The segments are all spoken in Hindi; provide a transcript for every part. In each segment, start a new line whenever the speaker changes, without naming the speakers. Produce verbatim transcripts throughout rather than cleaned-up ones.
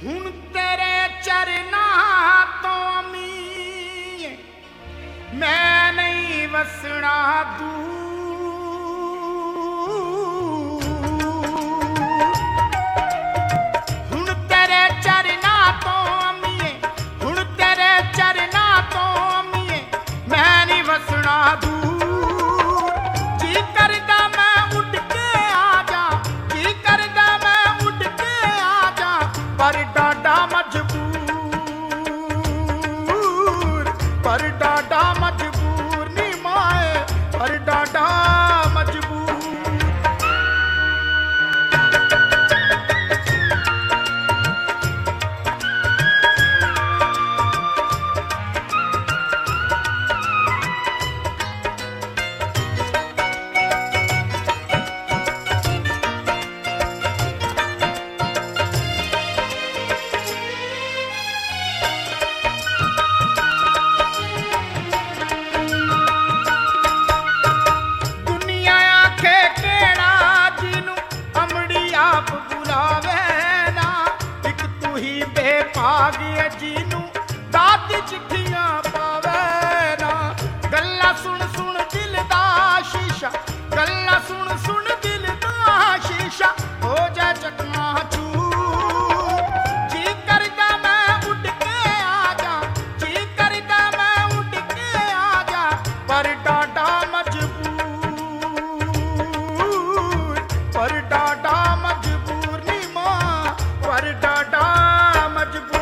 हुण तेरे चरना तो अमी मैं नहीं वसना दूर। हुण तेरे चरना तो अमी हुण तेरे चरना तो अमी मैं नहीं वसना दूर। जी करदा मैं उठ के आ जा, जी करदा मैं उठ के आ जा, पर डाडा मजबूर, पर डाडा मजबूर नी माए, पर डाडा मजबूर। भाग्य जीनू दादी चिट्ठियां पावे ना, गल्ला सुन सुन दिल दा शीशा, गल्ला सुन सुन दिल दा शीशा हो जाए चकना चूर। जी करदा मैं उठ के आ जा, जी करदा मैं उठ के आ जा, पर डाडा मजबूर, पर डाडा मजबूर नी मां, पर डाडा मजबूर।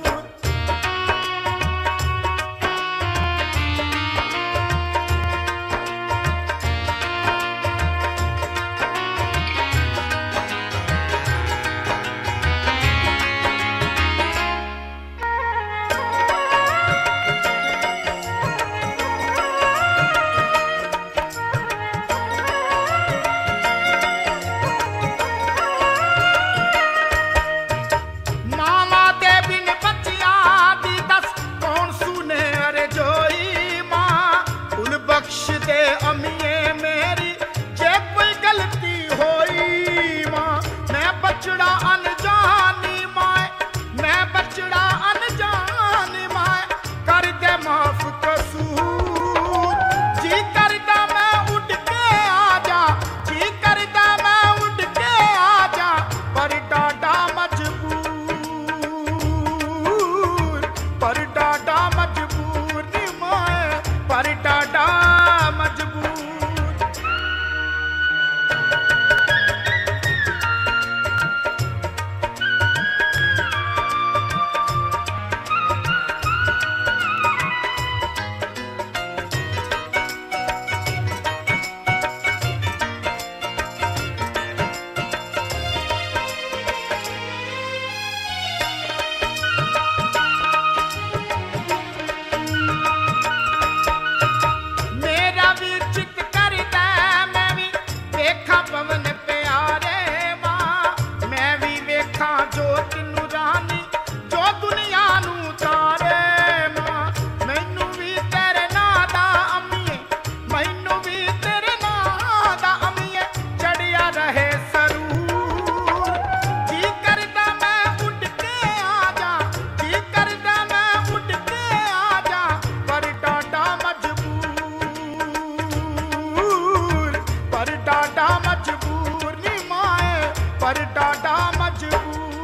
बख्श दे अमिये मेरी जे कोई गलती होई मां, मैं बचड़ा अनजानी माए, मैं बचड़ा अनजानी माए, कर दे माफ कसूर। जी करदा मैं उठ के आ जा, जी करदा मैं उठ के आ जा, पर डाडा मजबूर, पर डाडा मजबूर नी माए, पर डाडा मजबूर। पवन प्यारे मां मैं भी वेखा जो तिन्नू रानी, जो दुनिया नू तारे मां, मैनू भी तेरे नां दा अमीए, मैनू भी तेरे नां दा अमीए चढ़िया रहे सरूर। जी करदा मैं उठ के आ जा, जी करदा मैं उठ के आ जा, पर डाडा मजबूर, पर डाडा मजबूर नी माए, पर डाडा मजबूर।